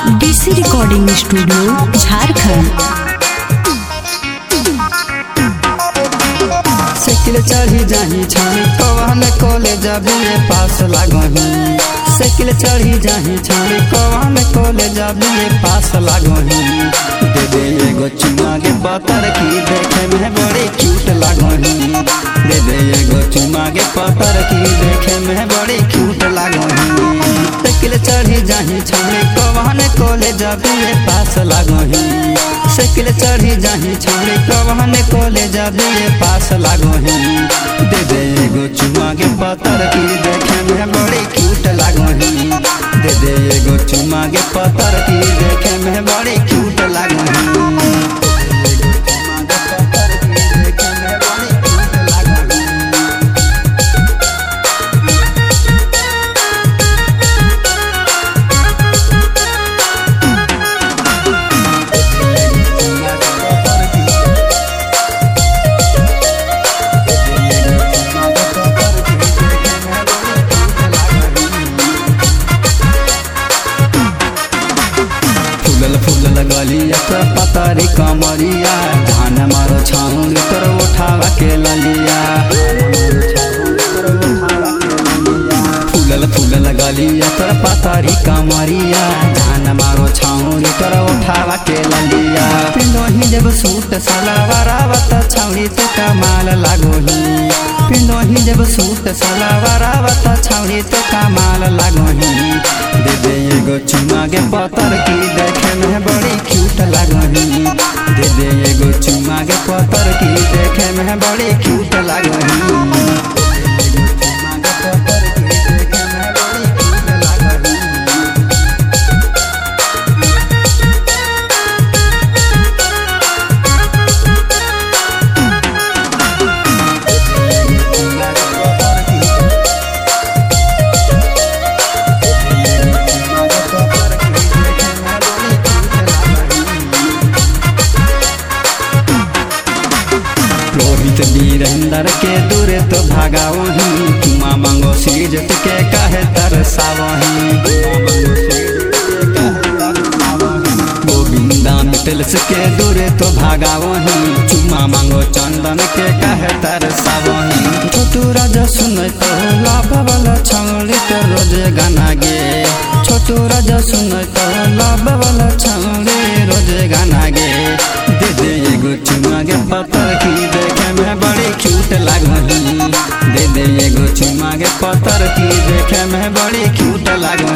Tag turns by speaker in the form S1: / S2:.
S1: DC recording studio Jharkhand.
S2: Cycle चढ़ी जाही छानी कवन कॉलेज बीए पास लागही। साइकिल चढ़ी जाही छानी कवन कॉलेज बीए पास लागही। दे दे एगो चुमा के पत्थर की देखे में बड़ी क्यूट लागही। दे दे एगो चुमा के पत्थर की देखे में बड़ी क्यूट लागही। साइकिल चढ़ी जाही छानी कवन कॉलेज बीए पास लागही। साइकिल चढ़ी जाही छानी कवन कॉलेज बीए पास लागही। दे दे एगो चुमा के पत्थर की देखे में बड़ी क्यूट लागही। दे दे एगो चुमा के पत्थर की देखे में बड़ी क्यूट लागही। फूल लगलिया तो पतारी कमरिया धान मारो छाउन कर उठावा के ललिया। फूल लगलिया तो पतारी कमरिया धान मारो छाउन कर उठावा के ललिया। पिंडोही जब सूट सलवारावत छाउनी तो कमाल लागोही। पिंडोही जब सूट सलवारावत छाउनी तो कमाल लागोही। दे दे एगो चुमा के पत्थर की देखे में बड़ी क्यूट लागही। दे दे एगो चुमा के पत्थर की देखे में बड़ी क्यूट लागही। वीरेंद्र के दूरे तो भागावही। चुमा मांगो सीजत के कहे तरसावही। गोविंदा मिटल्स के दूरे तो भागावही। चुमा मांगो चंदन के कहे तरसावही। छोटू राजा सुन तो लाभ वाला छावली तो रोज गाना गे। छोटू राजा सुन तो लाभ वाला छावली रोज गाना गे। दे दे एगो चुमा के पत्थर की देखे में बड़ी क्यूट लागही। दे दे एगो चुमा के पत्थर की देखे में बड़ी क्यूट लागही।